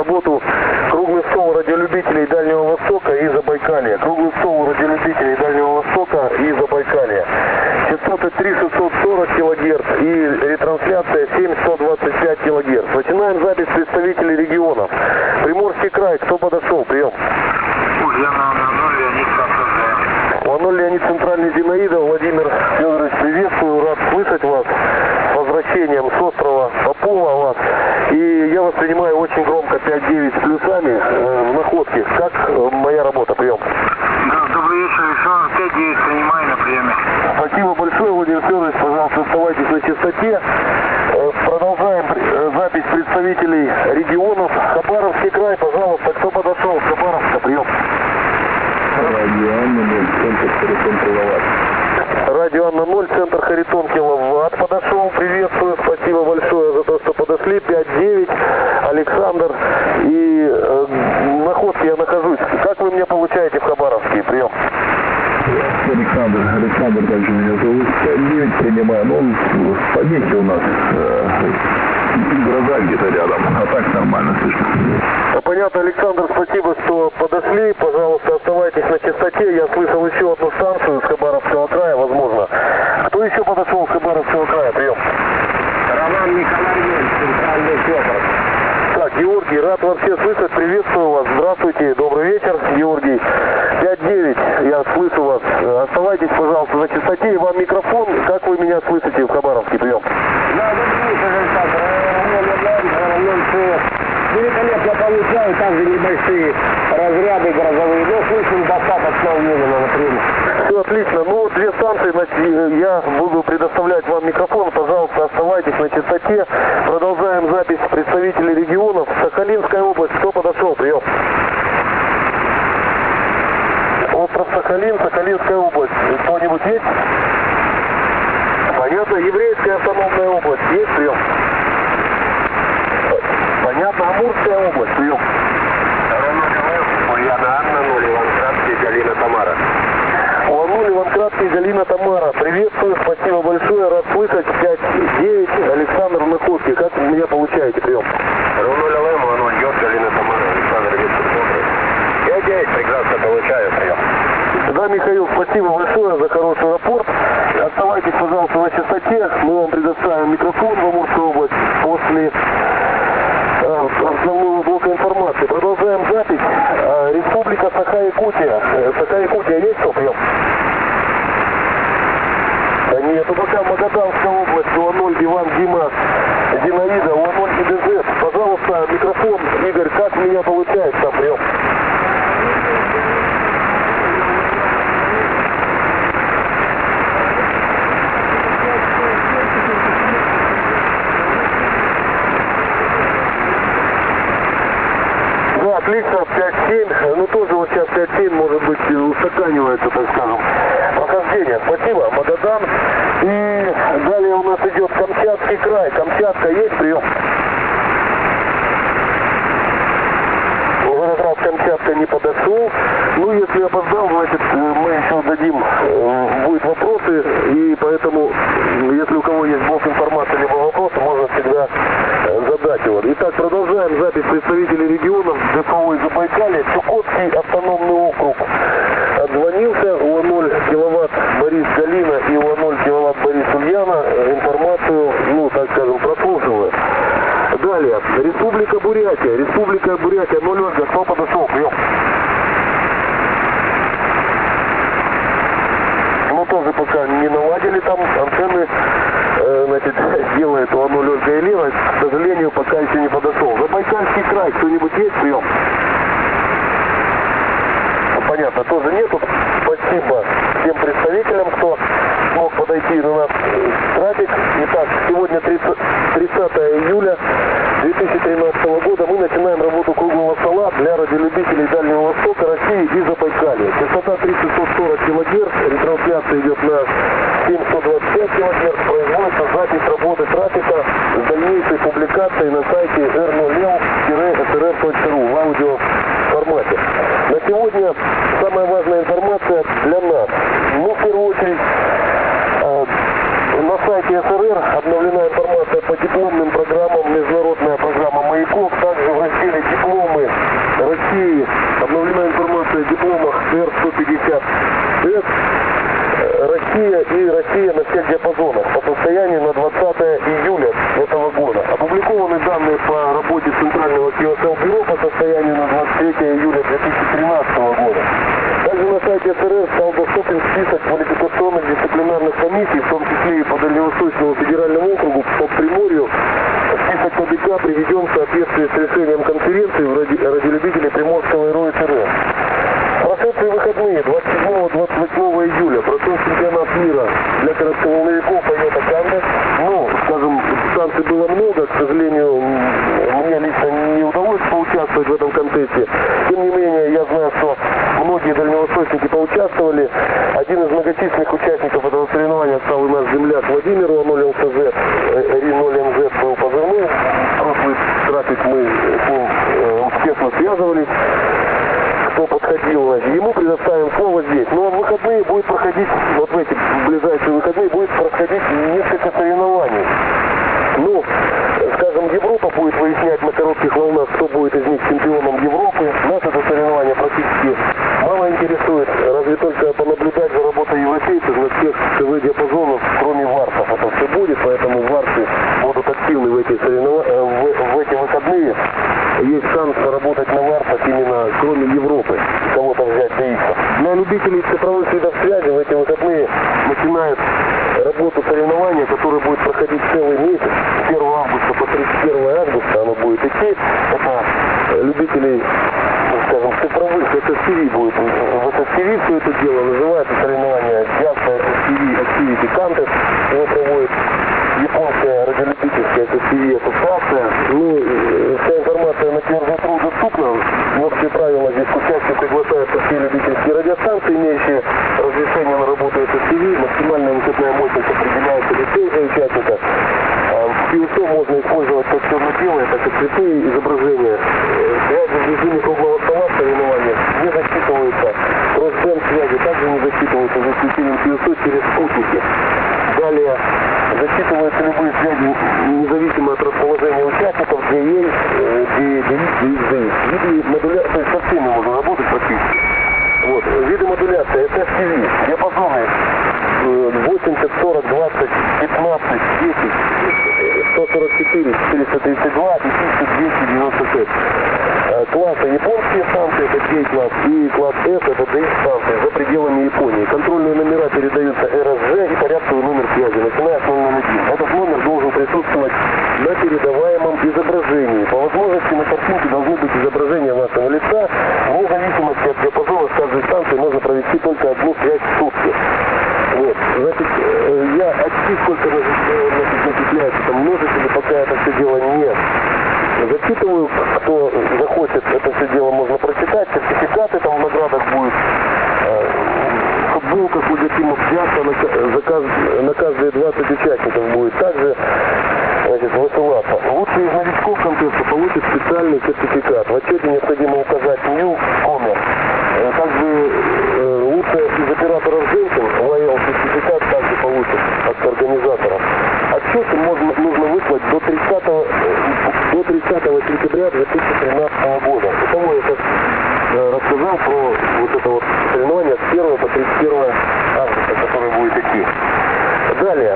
Работу круглый стол радиолюбителей Дальнего Востока и Забайкалья. Круглый стол радиолюбителей Дальнего Востока и Забайкалья. Частоты 3640 кГц и ретрансляция 7125 кГц. Начинаем запись представителей регионов. Приморский край, кто подошел? Прием. Ульяна 00, Леонид Кавказская. 00 Леонид, Центральный Зинаида. Владимир Федорович, приветствую, рад слышать вас. С возвращением с острова Попова вас. И я вас принимаю очень громко 5-9 с плюсами в находке. Как моя работа? Прием. Да, добрый вечер, Александр. 5-9 принимаю на приеме. Спасибо большое, Владимир Федорович. Пожалуйста, оставайтесь на частоте. Продолжаем запись представителей регионов. Хабаровский край, пожалуйста, кто подошел? Хабаровска, прием. Радио Анна 0, центр Харитон Киловатт. Радио Анна 0, центр Харитон Киловатт подошел. Приветствую, спасибо большое за то, что подошли. 5-9, Александр. И в находке я нахожусь. Как вы меня получаете в Хабаровске? Прием. Александр также меня зовут. 5-9 принимаю. Ну, в помехе у нас гроза где-то рядом, а так нормально слышно. Понятно, Александр, спасибо, что подошли. Пожалуйста, оставайтесь на частоте. Я слышал еще одну станцию с Хабаровского края, возможно. Кто еще подошел с Хабаровского края? Прием. Роман Николаевич, Центральный Петр. Так, Георгий, рад вас всех слышать. Приветствую вас. Здравствуйте, добрый вечер, Георгий. 5-9, я слышу вас. Оставайтесь, пожалуйста, на частоте. И вам микрофон. Как вы меня слышите в Хабаровске? Прием. Да, добрый вечер, Александр. Великолепно получаю, также небольшие разряды грозовые, но слышим достаточно уверенно на приеме. Все отлично. Ну, две станции, значит, я буду предоставлять вам микрофон. Пожалуйста, оставайтесь на частоте. Продолжаем запись представителей регионов. Сахалинская область. Кто подошел? Прием. Остров Сахалин, Сахалинская область. Кто-нибудь есть? Понятно. Еврейская автономная область. Есть? Прием. Понятно. Амурская область. Прием. Ульяна Анна 0, Иван-Краткий, Галина Тамара. Лануль, Иван-Краткий, Галина Тамара. Приветствую, спасибо большое, рад слышать. 5-9, Александр в находке. Как вы меня получаете? Прием. Ромуль ЛМ, Лануль Йод, Галина Тамара, Александр Виктор Добрый. 5-9, прекрасно получаю, прием. Да, Михаил, спасибо большое за хороший рапорт. Оставайтесь, пожалуйста, на частоте. Мы вам предоставим микрофон в Амурскую область после основного блока информации. Продолжаем запись. Республика Саха-Якутия. Саха-Якутия есть кто? Прием. Да нет, пока Магаданская область, У0, Иван, Дима, Зинаида, У0, ИДЗ. Пожалуйста, микрофон, Игорь, как меня получается? Прием. Да, отлично, 5-7, ну тоже вот сейчас 5-7, может быть, устаканивается, так скажем, прохождение. Спасибо, Магадан. И далее у нас идет Камчатский край. Камчатка есть? Прием. В этот раз Камчатка не подошел. Ну, если опоздал, значит, мы еще дадим, будут вопросы, и поэтому, если у кого есть блок информации, либо вопросы, можно всегда задать его. Итак, продолжаем запись представителей регионов ДФО и Забайкалья. Чукотский автономный округ отзвонился. УА-0 киловатт Борис Галина и УА-0 киловатт Борис Ульяна информацию, ну, так скажем, прослушивают. Далее, Республика Бурятия. Республика Бурятия, 0 Ольга, кто подошел? Прием. Ну, тоже пока не наладили там антенны, значит, делает УА-0 Ольга и Лена. К сожалению, пока еще не подошел. Забайкальский край, кто-нибудь есть? Прием. Понятно, тоже нету. Спасибо всем представителям, кто смог подойти на наш трафик. Итак, сегодня 30 июля 2013 года мы начинаем работу круглого стола для радиолюбителей Дальнего Востока, России и Забайкалья. Частота 3640 кГц, ретрансляция идет на 7125 кГц, производится запись работы трафика с дальнейшей публикацией на сайте r0l-srf.ru в аудио формате. На сегодня самая важная информация для нас. Ну, в первую очередь, на сайте СРР обновлена информация по дипломным программам, международная программа «Маяков», также в разделе «Диплом» QSL Бюро по состоянию на 23 июля 2013 года. Также на сайте СРР стал доступен список квалификационных дисциплинарных комиссий, в том числе и по Дальневосточному федеральному округу, по Приморью. Список КДК приведен в соответствии с решением конференции радиолюбителей Приморского РО СРР. Прошедшие выходные 27-28 июля прошел чемпионат мира для коротковолновиков Toyota Canvas. Ну, скажем, станций было много, к сожалению, мне лично не удалось поучаствовать в этом контесте. Тем не менее, я знаю, что многие дальневосточники поучаствовали. Один из многочисленных участников этого соревнования стал и наш земляк Владимир РИ-0МЗ был позывной. Прошлый трафик мы с ним успешно связывались. Кто подходил, ему предоставим слово здесь. Но в выходные будет проходить, вот в эти ближайшие выходные будет проходить несколько соревнований. Ну, скажем, Европа будет выяснять на коротких волнах, кто будет из них чемпионом Европы. Нас это соревнование практически мало интересует, разве только понаблюдать за работой европейцев на всех КВ-диапазонов, кроме варсов. Это все будет, поэтому варсы будут активны в эти выходные. Есть шанс работать на варсах именно кроме Европы, кого-то взять за их. Для любителей цифровых видов связи в эти выходные начинает работу соревнования, которое будет проходить целый месяц, с 1 августа по 31 августа оно будет идти. Это любителей, скажем, цифровых SSTV будет. В SSTV все это дело называется соревнование Jazz SSTV Activity Contest. Его проводит японская радиолюбительская SSTV ассоциация. Ну, вся информация на QRZ.ru доступна. Общие правила здесь к участию приглашаются все любительские радиостанции, имеющие разрешение на работу SSTV. Максимальная выходная мощность определяется лицензией участника. В QSO можно использовать как черно-белое, так и цветные изображения. Связи в режиме круглого стола в соревнованиях не засчитываются. Кросс-бенд связи также не засчитываются за исключением QSO через спутники. Далее засчитываются любые связи независимо от расположения участников, DA, DX. Виды модуляции, то есть со всеми можно работать практически. Вот. Виды модуляции SFTV, диапазоны 80, 40, 20, 15, 10, 144, 432 и 1296. Классы японские станции, это J-класс, и класс S, это DX станции за пределами Японии. Контрольные номера передаются RSG и порядковый номер связи, начиная с 001. Этот номер должен присутствовать на передаваемом изображении. По возможности на картинке должны быть изображения вашего лица. Вне зависимости от диапазона с каждой станции можно провести только одну связь в сутки. Вот. Значит, я очки сколько начисляется там множители, пока это все дело не зачитываю. Кто захочет, это все дело можно прочитать. Сертификаты там в наградах будет. Футболка с логотипом взята на каждые 20 участников будет также, значит, высылаться. Лучший из новичков контеста получит специальный сертификат. В отчете необходимо указать New Commerce. Также лучшая из операторов женщин лоял сертификат также получит от организаторов. Отчеты нужно выслать до 30 сентября 2013 года. Итого я сейчас рассказал про вот это вот соревнование с 1 по 31 августа, которое будет идти. Далее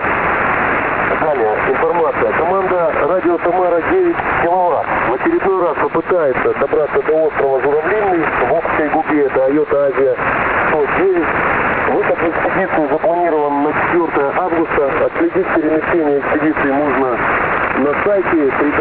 информация. Команда радио Тамара 9 киловатт в очередной раз попытается добраться до острова Журавлиный. В общей группе это Toyota Asia 109. Выход в экспедицию запланирован на 4 августа. Отследить перемещение экспедиции можно на сайте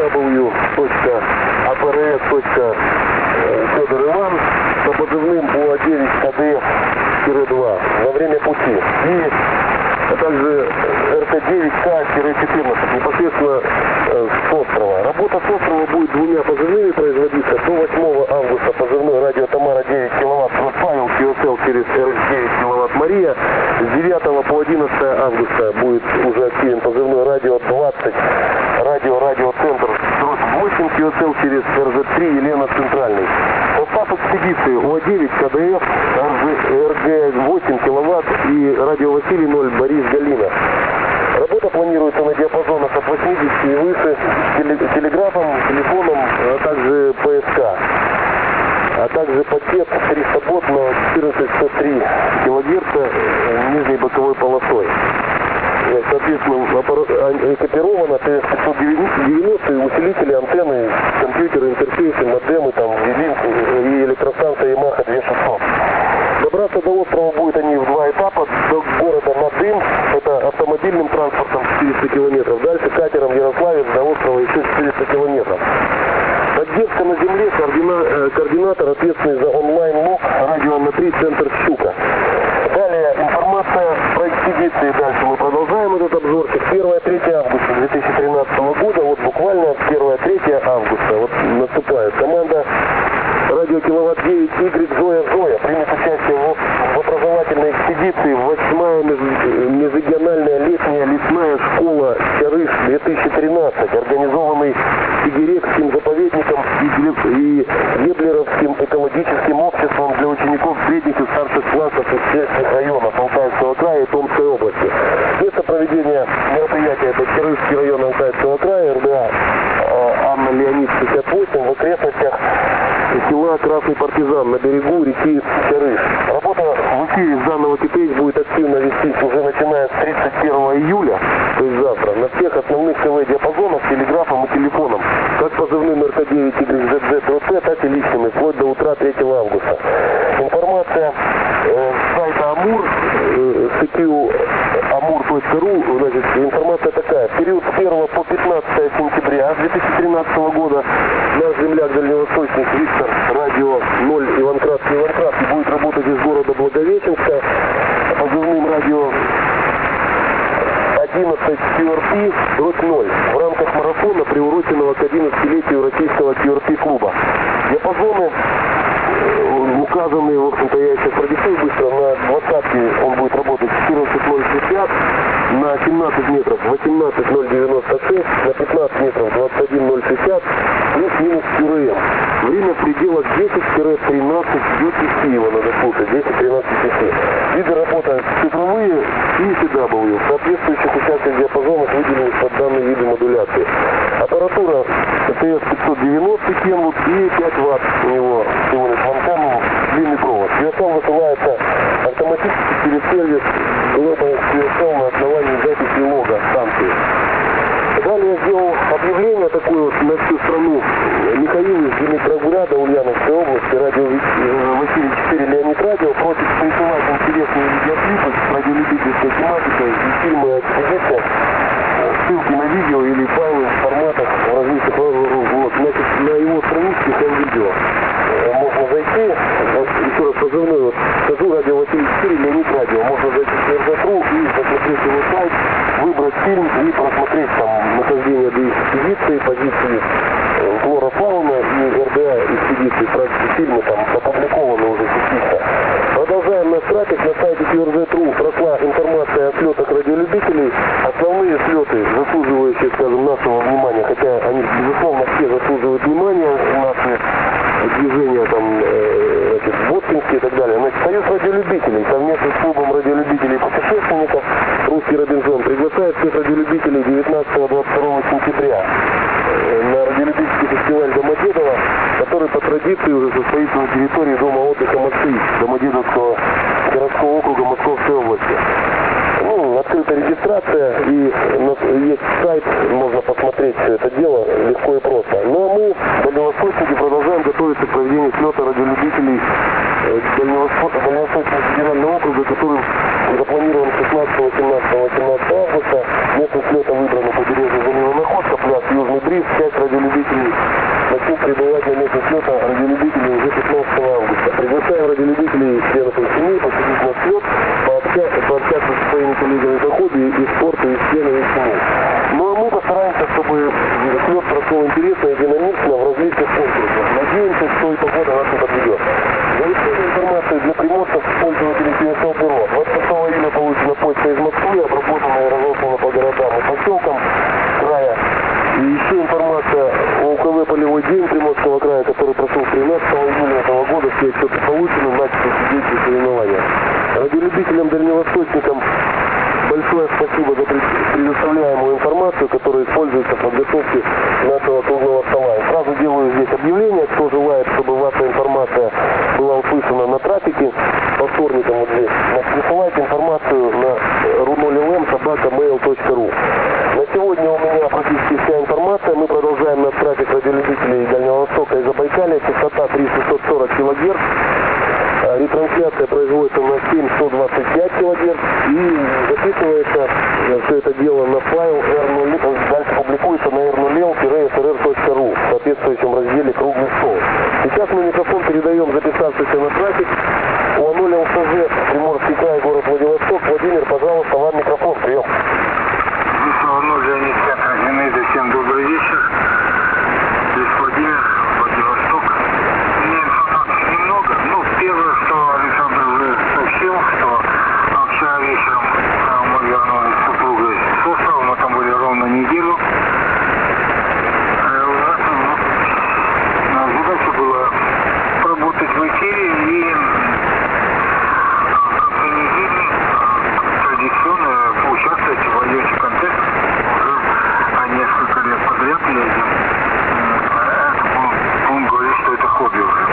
www.aprs.Федор Иван по позывным УА9 КД-2 во время пути. И также РТ-9К-14 непосредственно с острова. Работа с острова будет двумя позывными производиться. До 8 августа позывной радио Тамара 9 киловатт Павел QSL через РС-9 киловатт Мария. С 9 по 11 августа будет уже активен позывной радио 20 радиоцентр 8 QSL через РЗ-3 Елена Центральный. Состав экспедиции УА-9 КДФ, РГ-8 киловатт и радио Василий 0 Борис Галина. Работа планируется на диапазонах от 80 и выше, телеграфом, телефоном, а также ПСК. А также пакет 300 бот на 1403 кГц нижней боковой полосой. Соответственно, собственно, экипировано ТС-590, усилители, антенны, компьютеры, интерфейсы, модемы, там, и электростанция Yamaha 2600. Добраться до острова будет они в 2 этапа. До города Надым, это автомобильным транспортом 400 километров. Дальше катером Ярославец до острова еще 400 километров. Поддержка на земле, координатор, ответственный за онлайн-лог, радио на 3, центр Щука. Далее информация про экспедиции. Дальше мы продолжаем этот обзорчик. 1-3 августа 2013 года, вот буквально 1-3 августа, вот наступает. Команда радио Киловатт 9 Y Зоя примет участие в образовательной экспедиции 8-я межрегиональная летняя лесная школа Чарыш 2013, организованный Сигирекским заповедником и Геблеровским экологическим обществом для учеников средних и старших классов из сельских районов Алтайского края и Томской области. Место проведения мероприятия — это Чарышский район Алтайского края, РДА Анна Леонид 68, в окрестностях села Красный Партизан на берегу реки Чарыш. Работа в эфире с данного КПС будет активно вестись уже начиная с 31 июля, то есть завтра, на всех основных ТВ-диапазонах, телеграфом и телефоном, как позывным РК-9YZZ-ТРТ, так и личными, вплоть до утра 3 августа. Информация с сайта Амур, amur.ru, значит, информация такая. В период с 1 по 15 сентября 2013 года наш земляк дальневосточник Виктор, радио 0 Иванкратский будет работать из города Благовещенска, позывным радио 11 QRP-0 в рамках марафона, приуроченного к 11-летию российского QRP-клуба. Диапазоны указанные, в общем-то, я сейчас продиктую быстро. На 20-ке он будет работать 14.060, на 17 метров 18.096, на 15 метров 21.060, плюс-минус КРМ. Время в пределах 10-13 UTC его надо слушать, 10-13 UTC. Виды работы цифровые и CW. В соответствующих участках диапазонов выделены под данные виды модуляции. Аппаратура ТС-590 Kenwood и 5 Вт у него всего лишь в антенну, длинный провод. QSL высылается автоматически через сервис Global QSL на основании записи лога станции. Далее я сделал объявление такое вот на всю страну. Михаил из Димитрограда, Ульяновской области, радио в эфире 4 Леонид Радио, просит присылать интересные видеоклипы с радиолюбительской тематикой и фильмы о экспедициях, ссылки на видео или файлы в форматах различных. Вот, значит, на его страничке там видео. Можно зайти, еще раз позывной, вот, скажу, радио Василий 4, Леонид Радио. Можно зайти в РД.ру и посмотреть его сайт, выбрать фильм и просмотреть там нахождение до экспедиции, позиции флора фауна и РДА экспедиции, практически фильмы там опубликованы уже частично. Продолжаем наш трафик. На сайте QRZ.ru прошла информация о слетах радиолюбителей. Основные слеты, заслуживающие, скажем, нашего внимания, хотя они, безусловно, все заслуживают внимания, наши движения там, значит, Воткинские и так далее. Значит, Союз радиолюбителей совместно с клубом радиолюбителей и путешественников «Русский Робинзон» приглашает всех радиолюбителей 19-22 сентября на радиолюбительский фестиваль Домодедово, который по традиции уже состоится на территории дома отдыха «Москвич» Домодедовского городского округа Московской области. Ну, открыта регистрация и есть сайт, можно посмотреть все это дело легко и просто. Ну а мы, дальневосточники, продолжаем готовиться к проведению слета радиолюбителей Дальневосточного федерального округа, который запланирован 16, 18, 18 августа. Место слета выбрано побережье залива Находка, пляж Южный Бриз. Часть радиолюбителей начнут прибывать на место слета радиолюбителей уже 15 августа. Приглашаем радиолюбителей членов их семей посетить наш слет, пообщаться со своими коллегами по ходу и спорту, и членами их семей. Ну а мы постараемся, чтобы слет прошел интересно и динамично в различных конкурсах. Надеемся, что и погода нас не подведет. Завершение информации для приморцев пользователей QSL Бюро. 26 июля получена почта из Москвы, обработанная и разослана по городам и поселкам края. И еще информация о УКВ «Полевой день» Приморского края, который прошел 13 июля этого года. Все отчеты получены, начаты судейские соревнования. Радиолюбителям, дальневосточникам большое спасибо за предоставляемую информацию, которая используется в подготовке нашего круглого стола. И сразу делаю здесь объявление, кто желает, чтобы ваша информация была услышана на трафике по вторникам вот здесь. Присылайте информацию на runolm@mail.ru. начальная частота 3640 кГц. Ретрансляция производится на 7125 кГц и записывается все это дело на файл R0, дальше публикуется на r0l-srr.ru в соответствующем разделе «Круглый стол». Сейчас мы микрофон передаем записавшийся на трафик УАН ЛСЗ, Приморский край, город Владивосток. Владимир, пожалуйста, вам микрофон, прием. Здесь УАН Леонид Центр Зинаида, всем добрый вечер. Здесь Владимир, Владивосток. У меня информации немного. Ну, первое, что Александр уже сообщил, что вчера вечером мы вернулись с супругой с острова, мы там были ровно неделю. Задача была работать в эфире и в конце недели традиционно поучаствовать в IoT контест. Уже несколько лет подряд ездим. Это будем говорить, что это хобби уже.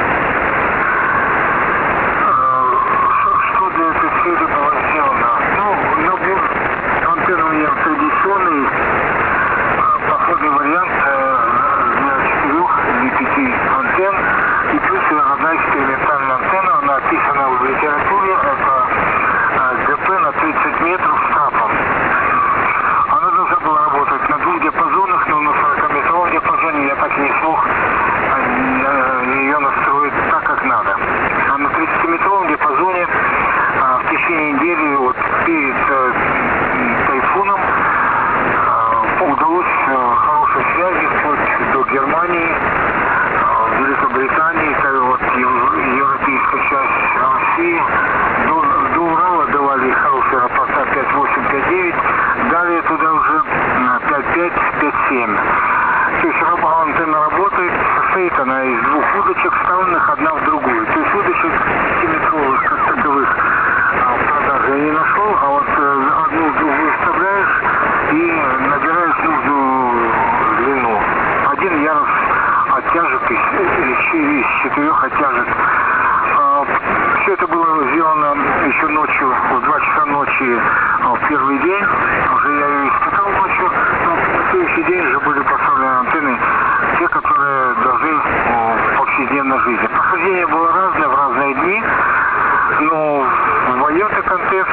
Что для этой цели было сделано? Ну, набор антенн у меня традиционный, походный вариант для 4 или 5 антенн. И плюс одна экспериментальная антенна, она описана в литературе, это ГП на 30 метров с трапом. Она должна была работать на 2 диапазонах, но на 40-метровом диапазоне я так и не смог ее настроить так, как надо. А на 30-метровом диапазоне в течение недели, вот перед тайфуном, удалось хорошей связи вплоть до Германии, Великобритании, вот европейская часть России, до Урала давали хорошие рапорта 5.8, 5.9, далее туда уже 5.5, 5.7. То есть антенна работает, состоит она из 2 удочек, вставленных одна в другую. То есть удочек 5-метровых как таковых в продаже я не нашел, а вот одну в другую вставляешь и набираешь нужную длину. Один ярус оттяжек из 4 оттяжек. Все это было сделано еще ночью, в 2 часа ночи в первый день. Уже я ее испытал ночью, но на следующий день уже были поставлены антенны, те, которые должны в повседневной жизни. Прохождение было разное в разные дни, но в IoT контест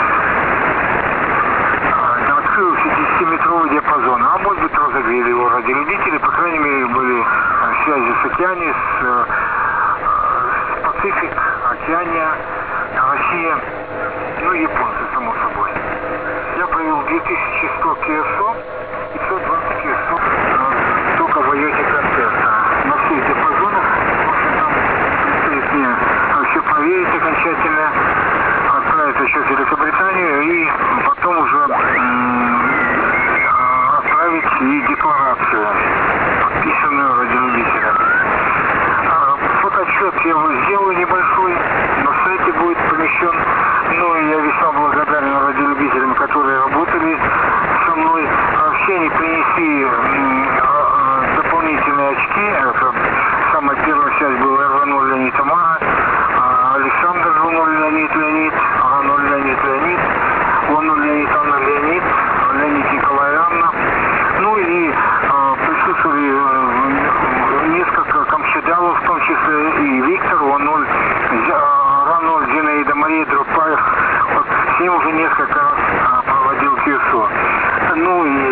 открылся 10-метровый диапазон, а может быть разогрели его ради любителей, по крайней мере были связи с Океанией, с Пацифик, Океания, Россия, ну и японцы, само собой. Я провел 2100 КСО и 120 КСО только в IoT контеста. На всех диапазонах, в общем, там предстоит мне все проверить окончательно, отправить еще в Великобританию и потом уже отправить и декларацию, подписанную радиолюбителя. Фотоотчет я сделаю небольшой, на сайте будет помещен. Ну и я весьма благодарен радиолюбителям, которые работали со мной. Все они принесли дополнительные очки. Это самая первая связь была R0 Леонид Тамара, Александр R0 Леонид, R0 Леонид, R0 Леонид Анна Леонид Николай Анна. Ну и присутствовали несколько камчадалов, в том числе и Виктор, R0 Зинаида Мария Дропаев. Вот с ним уже несколько раз проводил КСО. Ну и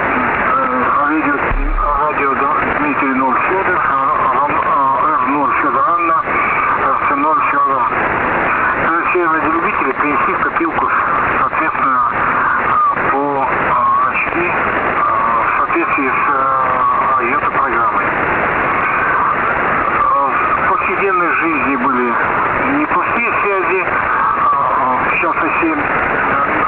радио Дмитрий Ноль Федор, R0 Федор Анна, RC0 Федор. Все радиолюбители принесли в копилку, соответственно, по очки в соответствии с IoT программой. В повседневной жизни были неплохие связи, в частности,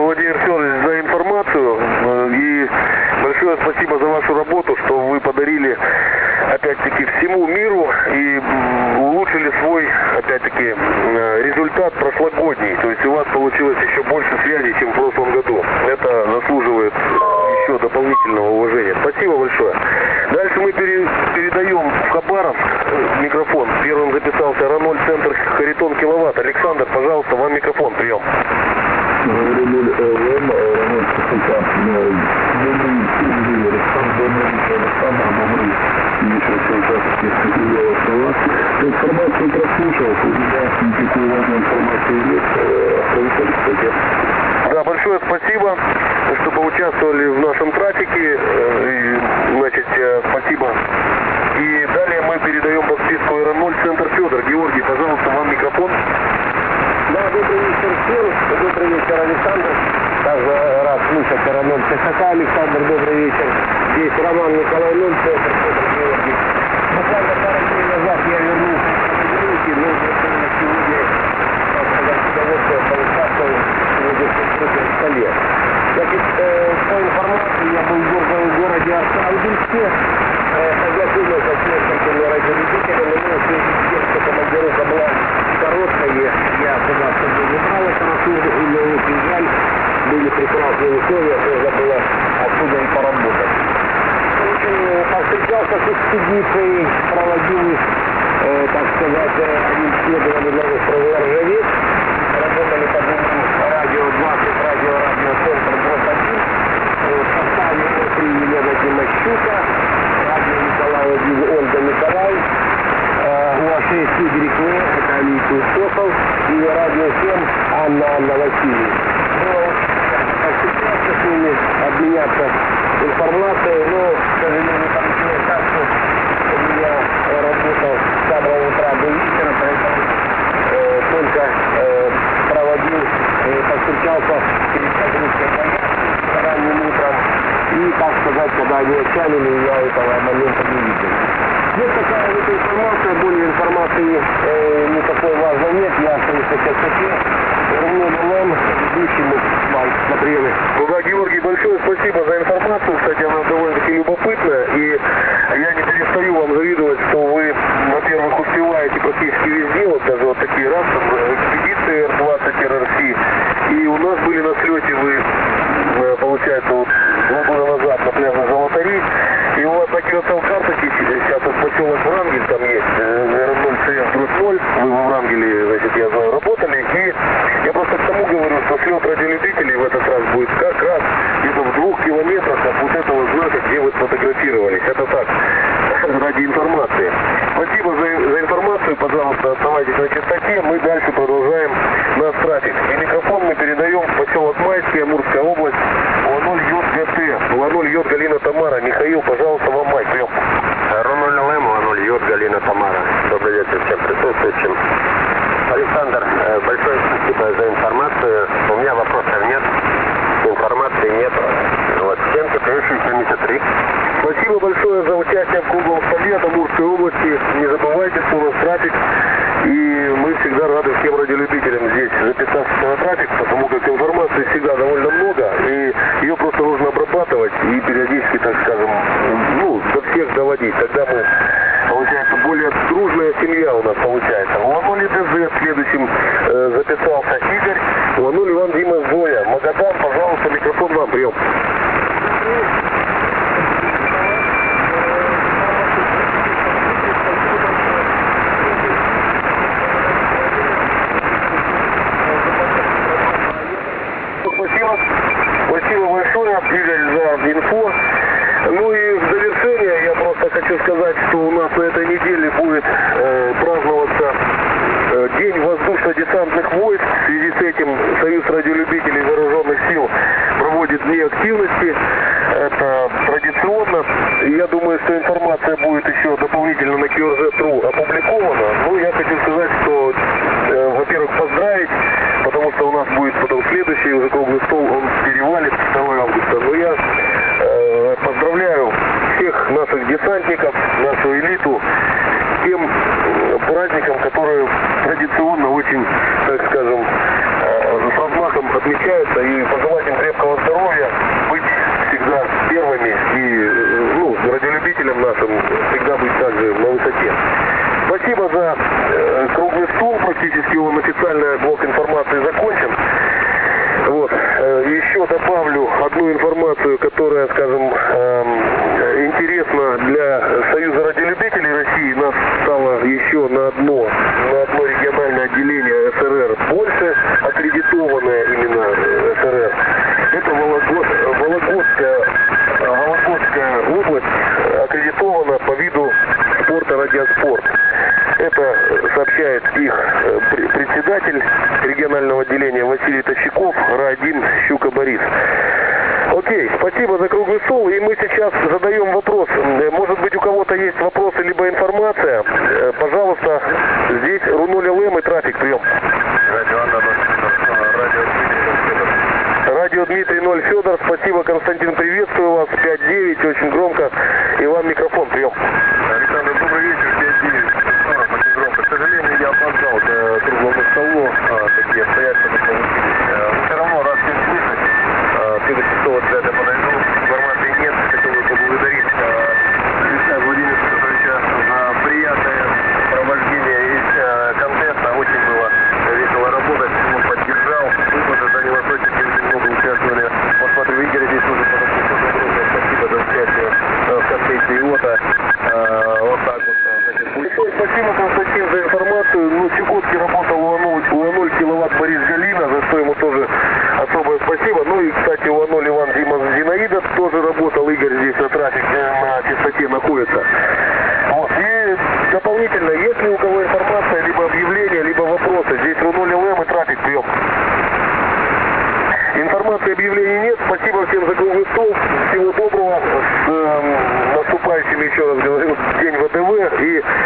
Владимир Федорович, за информацию. И большое спасибо за вашу работу, что вы подарили, опять-таки, всему миру и улучшили свой, опять-таки, результат прошлогодний. То есть у вас получилось еще больше связей, чем в прошлом году. Это заслуживает еще дополнительного уважения. Спасибо большое. Дальше мы передаем в Хабаровск микрофон. Первым записался Раноль, центр Харитон Киловатт. Александр, пожалуйста, вам микрофон, прием. Информацию прослушал, у меня никакой важной информации нет. Да, большое спасибо, что поучаствовали в нашем трафике. Значит, спасибо. И далее мы передаем по списку Раноль, центр Федор. Георгий, пожалуйста, вам микрофон. Да, добрый вечер всем, добрый вечер, Александр. Также рад слышать Раноль ЦСК. Александр, добрый вечер. Здесь Роман Николай 0, центр Федор Георгий. Буквально пару дней назад я вернулся в Георгий, но уже сегодня, так сказать, удовольствие поучаствовал сегодня в открытом столе. Значит, по информации, я был в городе Архангельске, познакомился с несколькими радиолюбителями, но в связи с тем, что командировка была короткая, я туда с собой не брал аппаратуру, и мне очень жаль, были прекрасные условия, можно было отсюда и поработать. Повстречался с экспедицией, проводил их, так сказать, они исследовали новых ржавец, работали по двум радио 20, радиоцентр ГРОС-1, в составе 3 Елена Тимощука, радио Николай 1 Ольга Николай, УА-6 Игорь Кве, это Алексей Сокол, и радио 7 Анна Васильевна. Повстречался с ними, обменяться информацией, но, к сожалению, получилось так, что у меня работал с самого утра до вечера, поэтому только проводил, повстречался перед погрузкой поездки ранним утром, и, так сказать, когда они отчалили, я этого момента не видел. Вот такая вот информация, более информации никакой важной нет, я остаюсь в КСК, ведущему на приеме. Ну да, Георгий, большое спасибо за информацию. Кстати, она довольно-таки любопытная. И я не перестаю вам завидовать, что вы, во-первых, успеваете практически везде. Вот даже вот такие раз, там, экспедиции Р-20 РРС. И у нас были на слете вы, получается, вот 2 года назад на пляже Золотари. И у вас на QSL-карточке сейчас вот поселок Врангель там есть, R0CS-0, вы в Врангеле, значит, я знаю, работали. И я просто к тому говорю, что слет радиолюбителей в этот раз будет как раз где-то в 2 километрах от вот этого знака, где вы сфотографировались. Это так, ради информации. Спасибо за информацию, пожалуйста, оставайтесь на частоте. Мы дальше продолжаем наш трафик. И микрофон мы передаем в поселок Майский, Амурская область, УА-0 ЙГТ, УА-0 Й Галина Тамара. Михаил, пожалуйста, вам майк, прием. Р0 ЛМ, УА-0 Й Галина Тамара. Добрый вечер всем присутствующим. Александр, большое спасибо за информацию. У меня вопросов нет, информации нет. Вот, 7073. Спасибо большое за участие в круглом столе от Амурской области. Не забывайте, что у нас трафик. И мы всегда рады всем радиолюбителям здесь записаться на трафик, потому как информации всегда довольно много. И ее просто нужно обрабатывать и периодически, так скажем, ну, до всех доводить. Тогда мы, получается, более дружная семья у нас получается. УА-0 ДЗ следующим записался Игорь. УА-0 Иван Дима Зоя. Магадан, пожалуйста, микрофон вам, прием. Спасибо большое, Игорь, за инфо. Ну и в завершение я просто хочу сказать, что у нас на этой неделе будет праздноваться День воздушно-десантных войск. В связи с этим Союз радиолюбителей вооруженных сил проводит дни активности. Это традиционно. И я думаю, что информация будет еще дополнительно на QRZ.ru опубликована. Ну, я хочу сказать, что, во-первых, поздравить, потому что у нас будет потом следующий уже круглый стол, он перевалит 2 августа. Но я поздравляю всех наших десантников, нашу элиту, с тем праздником, который традиционно очень, так скажем, с размахом отмечается, и пожелать добавлю одну информацию, которая, скажем, интересна для Союза радиолюбителей России. Нас стало еще на одно региональное отделение СРР больше, аккредитованное именно СРР. Это Вологодская область аккредитована по виду спорта радиоспорт. Это сообщает их председатель регионального отделения Василий Тащиков, РА-1 Щука Борис. Окей, спасибо за круглый стол. И мы сейчас задаем вопрос. Может быть, у кого-то есть вопросы либо информация. Пожалуйста, здесь Ру0ЛМ и трафик, прием. Радио Дмитрий 0 Федор. Спасибо, Константин, приветствую вас. 5-9, очень громко. И вам микрофон, прием. Александр, добрый вечер, 5-9. Очень громко. К сожалению, я опоздал к круглому столу. Такие обстоятельства получились. Но все равно, раз всем слышать, следующий стол обязательно подойду. Информации нет. Хотел бы поблагодарить Александра Владимировича Петровича за приятное провождение контента. Очень было весело работать. Он поддержал. Выплаты за Восточники очень много участвовали. Вот смотрю, Игорь здесь уже подошел. Огромное спасибо за участие в контенте ИОТа. Вот так вот. Спасибо, Константин, за информацию. Ну, Чукотский работал УА-0 киловатт Борис Галина, за что ему тоже особое спасибо. Ну и, кстати, УА-0 Иван Дима Зинаидов тоже работал. Игорь здесь на трафике, на частоте находится. Вот. И дополнительно, если у кого информация, либо объявления, либо вопросы, здесь Ру0ЛМ и трафик, прием. Информации, объявлений нет. Спасибо всем за круглый стол. Всего доброго. С наступающим, еще раз говорю, День ВДВ. И